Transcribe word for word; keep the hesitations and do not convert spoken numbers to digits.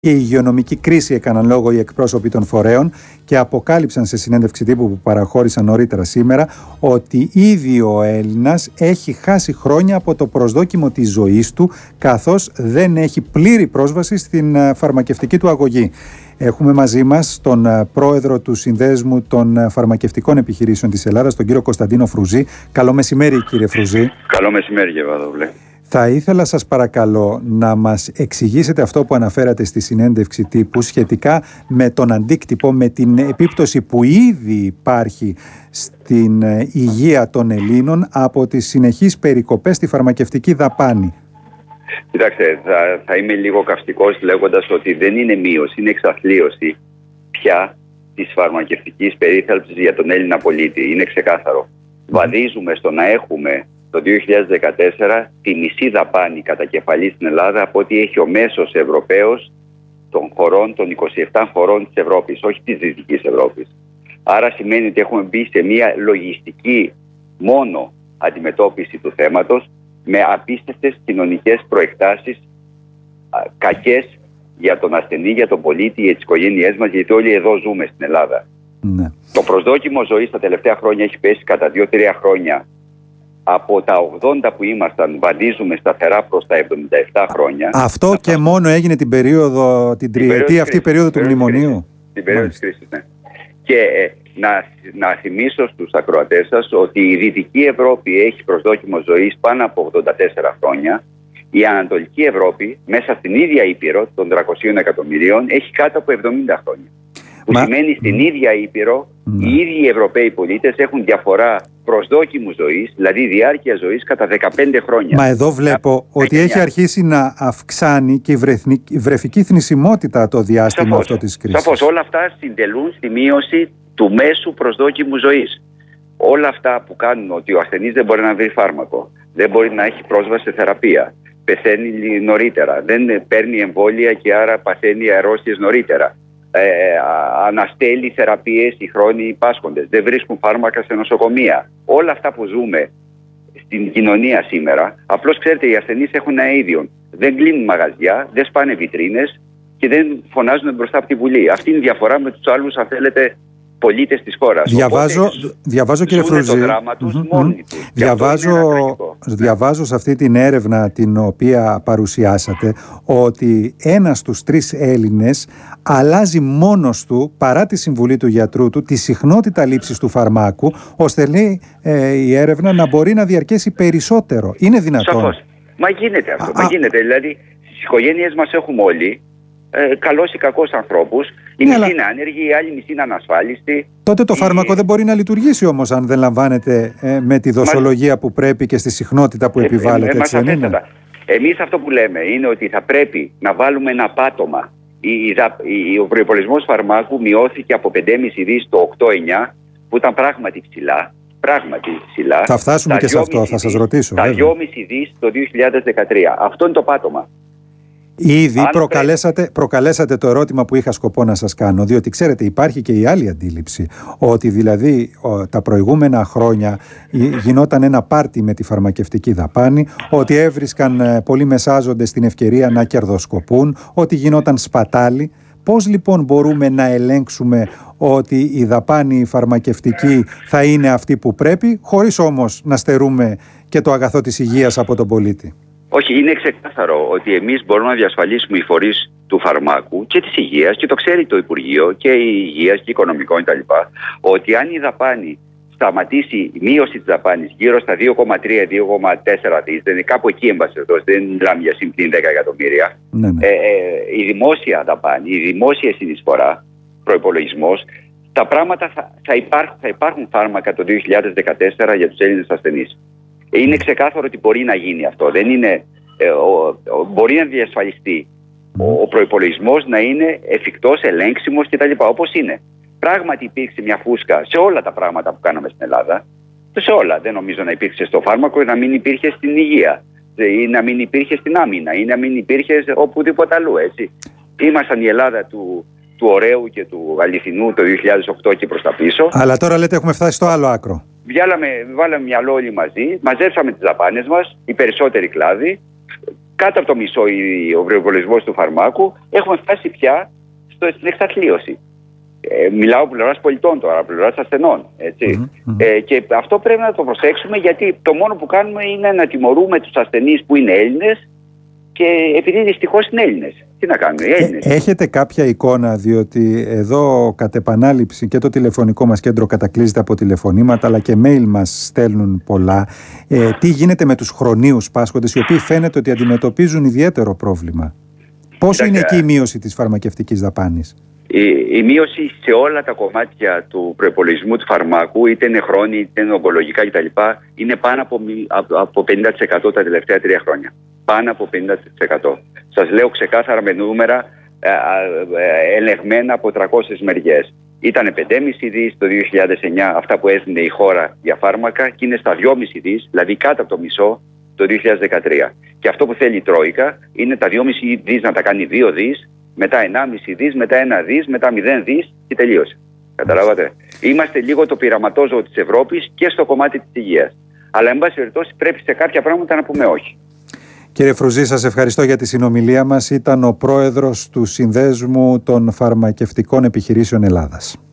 Η υγειονομική κρίση έκαναν λόγο οι εκπρόσωποι των φορέων και αποκάλυψαν σε συνέντευξη τύπου που παραχώρησαν νωρίτερα σήμερα ότι ήδη ο Έλληνας έχει χάσει χρόνια από το προσδόκιμο της ζωής του, καθώς δεν έχει πλήρη πρόσβαση στην φαρμακευτική του αγωγή. Έχουμε μαζί μας τον πρόεδρο του Συνδέσμου των Φαρμακευτικών Επιχειρήσεων της Ελλάδας, τον κύριο Κωνσταντίνο Φρουζή. Καλό μεσημέρι, κύριε Φρουζή. Καλό μεσημέρι, κύριε Βαδόβλε. Θα ήθελα σας παρακαλώ να μας εξηγήσετε αυτό που αναφέρατε στη συνέντευξη τύπου σχετικά με τον αντίκτυπο, με την επίπτωση που ήδη υπάρχει στην υγεία των Ελλήνων από τις συνεχείς περικοπές στη φαρμακευτική δαπάνη. Κοιτάξτε, θα, θα είμαι λίγο καυστικός λέγοντας ότι δεν είναι μείωση, είναι εξαθλίωση πια της φαρμακευτικής περίθαλψης για τον Έλληνα πολίτη. Είναι ξεκάθαρο. Βαδίζουμε στο να έχουμε το δύο χιλιάδες δεκατέσσερα τη μισή δαπάνη κατά κεφαλή στην Ελλάδα από ό,τι έχει ο μέσος Ευρωπαίος των χωρών, των είκοσι επτά χωρών της Ευρώπης, όχι της Δυτικής Ευρώπης. Άρα σημαίνει ότι έχουμε μπει σε μια λογιστική μόνο αντιμετώπιση του θέματος με απίστευτες κοινωνικές προεκτάσεις, κακές για τον ασθενή, για τον πολίτη, για τις οικογένειές μας, γιατί όλοι εδώ ζούμε στην Ελλάδα. Ναι. Το προσδόκιμο ζωής τα τελευταία χρόνια έχει πέσει κατά δύο τρία χρόνια. Από τα ογδόντα που ήμασταν, βαδίζουμε σταθερά προς τα εβδομήντα επτά χρόνια. Αυτό να και μόνο έγινε την περίοδο, την τριετή αυτή περίοδο του μνημονίου. Την περίοδο της κρίσης, ναι. Και ε, να, να θυμίσω στους ακροατές σας ότι η Δυτική Ευρώπη έχει προσδόκιμο ζωής πάνω από ογδόντα τέσσερα χρόνια. Η Ανατολική Ευρώπη, μέσα στην ίδια Ήπειρο των τριακοσίων εκατομμυρίων, έχει κάτω από εβδομήντα χρόνια. Που Μα... σημαίνει στην mm. ίδια Ήπειρο mm. οι ίδιοι Ευρωπαίοι πολίτες έχουν διαφορά προσδόκιμου ζωής, δηλαδή διάρκεια ζωής κατά δεκαπέντε χρόνια. Μα εδώ βλέπω να... ότι έχει αρχίσει να αυξάνει και η, βρεθνη... η βρεφική θνησιμότητα το διάστημα σαφώς, αυτό της κρίσης. Σαφώς, όλα αυτά συντελούν στη μείωση του μέσου προσδόκιμου ζωής. Όλα αυτά που κάνουν ότι ο ασθενής δεν μπορεί να βρει φάρμακο, δεν μπορεί να έχει πρόσβαση σε θεραπεία, πεθαίνει νωρίτερα, δεν παίρνει εμβόλια και άρα παθαίνει αρρώστιες νωρίτερα. Ε, αναστέλει θεραπείες οι χρόνιοι πάσχοντες, δεν βρίσκουν φάρμακα σε νοσοκομεία. Όλα αυτά που ζούμε στην κοινωνία σήμερα, απλώς ξέρετε, οι ασθενείς έχουν ένα ίδιο. Δεν κλείνουν μαγαζιά, δεν σπάνε βιτρίνες και δεν φωνάζουν μπροστά από τη Βουλή. Αυτή είναι η διαφορά με τους άλλους, αν θέλετε, πολίτες της χώρας. Διαβάζω, Οπότε, διαβάζω κύριε Φρουζή, το δράμα τους mm-hmm. μόνοι τους. Διαβάζω, διαβάζω σε αυτή την έρευνα την οποία παρουσιάσατε ότι ένας στους τρεις Έλληνες αλλάζει μόνος του, παρά τη συμβουλή του γιατρού του, τη συχνότητα λήψης του φαρμάκου, ώστε λέει ε, η έρευνα να μπορεί να διαρκέσει περισσότερο. Είναι δυνατόν? Σαφώς. Μα γίνεται αυτό. Α, μα γίνεται. Δηλαδή στις οικογένειες μας έχουμε όλοι Ε, καλός ή κακός ανθρώπους. Η ναι, μισή αλλά... είναι άνεργη, η άλλη μισή είναι ανασφάλιστη. Τότε το η... φάρμακο δεν μπορεί να λειτουργήσει όμως αν δεν λαμβάνεται ε, με τη δοσολογία Μα... που πρέπει και στη συχνότητα που ε, επιβάλλεται. Ε, έτσι δεν είναι? Εμείς αυτό που λέμε είναι ότι θα πρέπει να βάλουμε ένα πάτωμα. Η, η, η, ο προϋπολογισμός φαρμάκου μειώθηκε από πέντε κόμμα πέντε δις το οκτώ εννιά, που ήταν πράγματι ψηλά. Πράγματι ψηλά. Θα φτάσουμε και σε αυτό, θα σας ρωτήσω. Τα δύο κόμμα πέντε δις το δύο χιλιάδες δεκατρία. Αυτό είναι το πάτωμα. Ήδη προκαλέσατε, προκαλέσατε το ερώτημα που είχα σκοπό να σας κάνω, διότι ξέρετε υπάρχει και η άλλη αντίληψη, ότι δηλαδή ο, τα προηγούμενα χρόνια γινόταν ένα πάρτι με τη φαρμακευτική δαπάνη, ότι έβρισκαν ε, πολλοί μεσάζοντες την ευκαιρία να κερδοσκοπούν, ότι γινόταν σπατάλη. Πώς λοιπόν μπορούμε να ελέγξουμε ότι η δαπάνη φαρμακευτική θα είναι αυτή που πρέπει, χωρίς όμως να στερούμε και το αγαθό της υγείας από τον πολίτη? Όχι, είναι ξεκάθαρο ότι εμείς μπορούμε να διασφαλίσουμε οι φορείς του φαρμάκου και της υγείας, και το ξέρει το Υπουργείο και η Υγείας και Οικονομικών κτλ., ότι αν η δαπάνη σταματήσει, η μείωση της δαπάνης γύρω στα δύο κόμμα τρία με δύο κόμμα τέσσερα δις, δεν είναι κάπου εκεί εμπασχετός, δεν μιλάμε για συμπλήν δέκα εκατομμύρια, ναι, ναι. Ε, ε, η δημόσια δαπάνη, η δημόσια συνεισφορά, προϋπολογισμός, τα πράγματα θα, θα, υπάρχουν, θα υπάρχουν φάρμακα το δύο χιλιάδες δεκατέσσερα για τους Έλληνες ασθενείς. Είναι ξεκάθαρο ότι μπορεί να γίνει αυτό. Δεν είναι, ε, ο, ο, μπορεί να διασφαλιστεί ο, ο προϋπολογισμός να είναι εφικτός, ελέγξιμος κτλ. Όπως είναι. Πράγματι υπήρξε μια φούσκα σε όλα τα πράγματα που κάναμε στην Ελλάδα. Σε όλα. Δεν νομίζω να υπήρξε στο φάρμακο ή να μην υπήρχε στην υγεία. Ή να μην υπήρχε στην άμυνα. Ή να μην υπήρχε οπουδήποτε αλλού. Έτσι. Ήμασταν η Ελλάδα του, του ωραίου και του αληθινού το δύο χιλιάδες οκτώ και προς τα πίσω. Αλλά τώρα λέτε έχουμε φτάσει στο άλλο άκρο. Βγάλαμε, βάλαμε μυαλό όλοι μαζί, μαζέψαμε τις δαπάνες μας, οι περισσότεροι κλάδοι, κάτω από το μισό ο προϋπολογισμός του φαρμάκου. Έχουμε φτάσει πια στο, στην εξαθλίωση. Ε, μιλάω πλευράς πολιτών τώρα, πλευράς ασθενών. Έτσι. Mm-hmm. Ε, και αυτό πρέπει να το προσέξουμε, γιατί το μόνο που κάνουμε είναι να τιμωρούμε τους ασθενείς που είναι Έλληνες, και επειδή δυστυχώς είναι Έλληνες. Τι να κάνουμε, οι Έλληνες. Έχετε κάποια εικόνα, διότι εδώ κατ' επανάληψη και το τηλεφωνικό μας κέντρο κατακλείζεται από τηλεφωνήματα, αλλά και mail μας στέλνουν πολλά. Ε, τι γίνεται με τους χρονίους πάσχοντες, οι οποίοι φαίνεται ότι αντιμετωπίζουν ιδιαίτερο πρόβλημα? Πώς είναι εκεί η μείωση της φαρμακευτικής δαπάνης? Η, η μείωση σε όλα τα κομμάτια του προϋπολογισμού του φαρμάκου, είτε είναι χρόνοι, είτε είναι ογκολογικά κτλ., είναι πάνω από, από πενήντα τοις εκατό τα τελευταία τρία χρόνια. Πάνω από πενήντα τοις εκατό. Σας λέω ξεκάθαρα με νούμερα ε, ε, ελεγμένα από τριακόσιες μεριές. Ήταν πέντε κόμμα πέντε δις το δύο χιλιάδες εννιά αυτά που έδινε η χώρα για φάρμακα, και είναι στα δυόμισι δις, δηλαδή κάτω από το μισό, το δύο χιλιάδες δεκατρία. Και αυτό που θέλει η Τρόικα είναι τα δυόμισι δις να τα κάνει δύο δις, μετά ενάμισι δις, μετά ένα δις, μετά μηδέν δις και τελείωσε. Καταλάβατε. Είμαστε λίγο το πειραματόζωο της Ευρώπης και στο κομμάτι της υγείας. Αλλά εν πάση περιπτώσει πρέπει σε κάποια πράγματα να πούμε όχι. Κύριε Φρουζή, σας ευχαριστώ για τη συνομιλία μας. Ήταν ο πρόεδρος του Συνδέσμου των Φαρμακευτικών Επιχειρήσεων Ελλάδας.